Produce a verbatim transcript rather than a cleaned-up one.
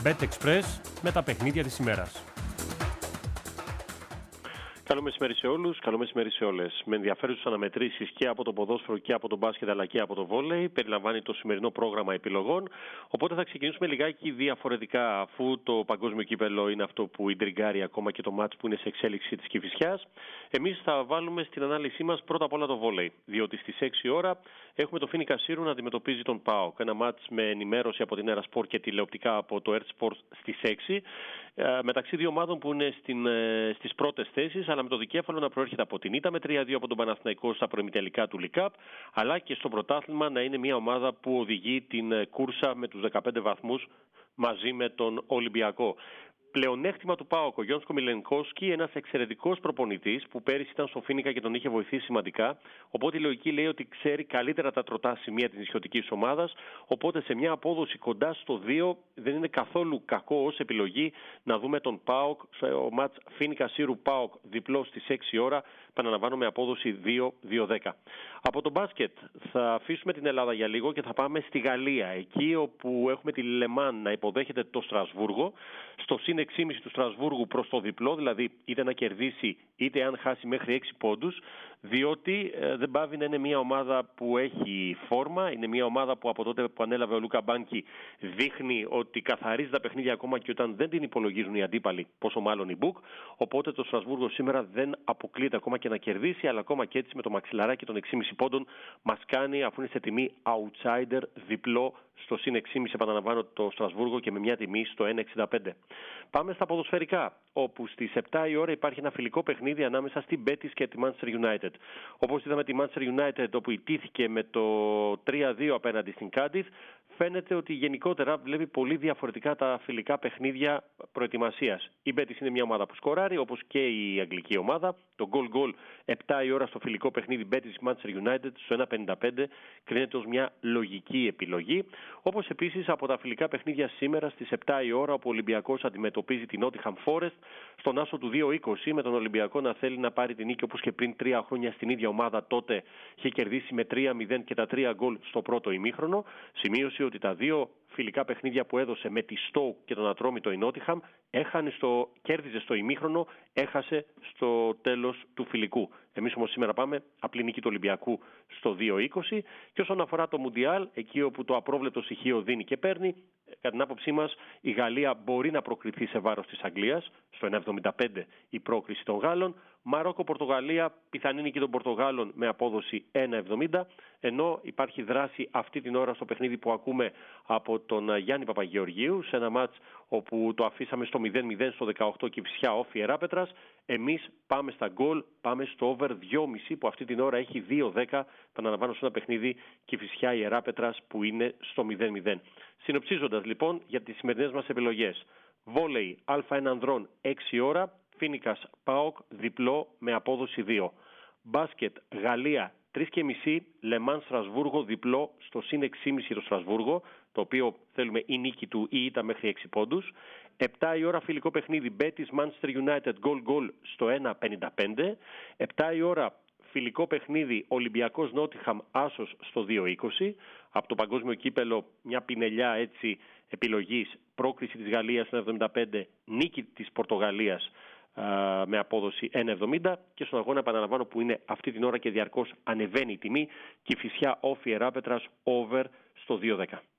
BetExpress με τα παιχνίδια της ημέρας. Καλό μεσημέρι σε όλους, καλό μεσημέρι σε όλες. Με ενδιαφέρουσες αναμετρήσεις και από το ποδόσφαιρο και από το μπάσκετ αλλά και από το βόλεϊ, περιλαμβάνει το σημερινό πρόγραμμα επιλογών. Οπότε θα ξεκινήσουμε λιγάκι διαφορετικά, αφού το παγκόσμιο κύπελλο είναι αυτό που ιντριγκάρει ακόμα και το μάτς που είναι σε εξέλιξη της Κηφισιάς. Εμείς θα βάλουμε στην ανάλυση μας πρώτα απ' όλα το βόλεϊ, διότι στις έξι ώρα έχουμε το Φοίνικα Σύρου να αντιμετωπίζει τον ΠΑΟΚ. Ένα μάτς με ενημέρωση από την Έρα Σπορ και τηλεοπτικά από το Earth Sports στις έξι. Ε, μεταξύ δύο ομάδων που είναι στην, ε, στις πρώτες θέσεις, αλλά με το δικέφαλο να προέρχεται από την ήττα με τρία δύο από τον Παναθηναϊκό στα προημιτελικά του Λικάπ, αλλά και στο πρωτάθλημα να είναι μια ομάδα που οδηγεί την κούρσα με τους δεκαπέντε βαθμούς μαζί με τον Ολυμπιακό. Πλεονέκτημα του ΠΑΟΚ, ο Γιώργος Κομιλενκόσκι, ένας εξαιρετικός προπονητής που πέρυσι ήταν στο Φοίνικα και τον είχε βοηθήσει σημαντικά. Οπότε η λογική λέει ότι ξέρει καλύτερα τα τροτά σημεία της νησιωτικής ομάδας. Οπότε σε μια απόδοση κοντά στο δύο δεν είναι καθόλου κακό ως επιλογή να δούμε τον ΠΑΟΚ στο μάτς Φοίνικα Σύρου ΠΑΟΚ διπλό στις έξι ώρα. Επαναλαμβάνω με απόδοση δύο δύο δέκα. Από το μπάσκετ θα αφήσουμε την Ελλάδα για λίγο και θα πάμε στη Γαλλία. Εκεί όπου έχουμε τη Λεμάν να υποδέχεται το Στρασβούργο. Στο συν έξι κόμμα πέντε του Στρασβούργου προς το διπλό, δηλαδή είτε να κερδίσει είτε αν χάσει μέχρι έξι πόντους, διότι ε, δεν πάβει να είναι μια ομάδα που έχει φόρμα, είναι μια ομάδα που από τότε που ανέλαβε ο Λούκα Μπάνκι δείχνει ότι καθαρίζει τα παιχνίδια ακόμα και όταν δεν την υπολογίζουν οι αντίπαλοι, πόσο μάλλον οι Μπουκ. Οπότε το Στρασβούργο σήμερα δεν αποκλείεται ακόμα και να κερδίσει, αλλά ακόμα και έτσι με το μαξιλαράκι των έξι κόμμα πέντε πόντων μας κάνει, αφού είναι σε τιμή outsider, διπλό στο συν έξι κόμμα πέντε, επαναλαμβάνω, το Στρασβούργο και με μια τιμή στο ένα εξήντα πέντε. Πάμε στα ποδοσφαιρικά, όπου στις επτά η ώρα υπάρχει ένα φιλικό παιχνίδι ανάμεσα στην Betis και τη Manchester United. Όπως είδαμε τη Manchester United, όπου ιτήθηκε με το τρία δύο απέναντι στην Cardiff, φαίνεται ότι γενικότερα βλέπει πολύ διαφορετικά τα φιλικά παιχνίδια προετοιμασίας. Η Betis είναι μια ομάδα που σκοράρει, όπως και η αγγλική ομάδα. Το goal goal επτά η ώρα στο φιλικό παιχνίδι Betis Manchester United στο ένα πενήντα πέντε κρίνεται ως μια λογική επιλογή. Όπως επίσης από τα φιλικά παιχνίδια σήμερα στις επτά η ώρα, όπου ο Ολυμπιακός αντιμετωπίζει την Nottingham Forest στον άσο του δύο είκοσι, με τον Ολυμπιακό να θέλει να πάρει την νίκη, όπως και πριν τρία χρόνια στην ίδια ομάδα. Τότε είχε κερδίσει με τρία μηδέν και τα τρία γκολ στο πρώτο ημίχρονο. Σημείωση ότι τα δύο φιλικά παιχνίδια που έδωσε με τη Stoke και τον Ατρόμητο η Nottingham έχανε στο, κέρδιζε στο ημίχρονο, έχασε στο τέλος του φιλικού. Εμείς όμως σήμερα πάμε απλή νίκη του Ολυμπιακού στο δύο είκοσι. Και όσον αφορά το Μουντιάλ, εκεί όπου το απρόβλεπτο στοιχείο δίνει και παίρνει, κατά την άποψή μας η Γαλλία μπορεί να προκριθεί σε βάρος της Αγγλίας, στο ένα εβδομήντα πέντε η πρόκριση των Γάλλων. Μαρόκο-Πορτογαλία, πιθανή νίκη των Πορτογάλων με απόδοση ένα εβδομήντα, ενώ υπάρχει δράση αυτή την ώρα στο παιχνίδι που ακούμε από τον Γιάννη Παπαγεωργίου, σε ένα μάτς όπου το αφήσαμε στο μηδέν μηδέν στο δεκαοκτώ Κηφισιά Όφι Ιεράπετρας. Εμείς πάμε στα γκολ, πάμε στο over δύο κόμμα πέντε που αυτή την ώρα έχει δύο δέκα. Επαναλαμβάνω, σε ένα παιχνίδι Κηφισιά Ιεράπετρας που είναι στο μηδέν μηδέν. Συνοψίζοντας λοιπόν για τις σημερινές μας επιλογές. Βόλεϊ Α1 ανδρών έξι ώρα, Φοίνικας ΠΑΟΚ διπλό με απόδοση δύο. Μπάσκετ Γαλλία τρία και μισή, Λεμάν Στρασβούργο διπλό στο συν έξι κόμμα πέντε το Στρασβούργο, το οποίο θέλουμε η νίκη του ή ήττα μέχρι έξι πόντους. επτά η ώρα φιλικό παιχνίδι Betis Manchester United goal goal στο ένα πενήντα πέντε. επτά η ώρα φιλικό παιχνίδι Ολυμπιακός Νότιχαμ άσος στο δύο είκοσι. Από το παγκόσμιο κύπελλο μια πινελιά έτσι επιλογής, πρόκριση της Γαλλίας στο ένα εβδομήντα πέντε, νίκη της Πορτογαλίας α, με απόδοση ένα εβδομήντα, και στον αγώνα, επαναλαμβάνω, που είναι αυτή την ώρα και διαρκώς ανεβαίνει η τιμή, Κηφισιά Όφι Ιεράπετρας over στο δύο δέκα.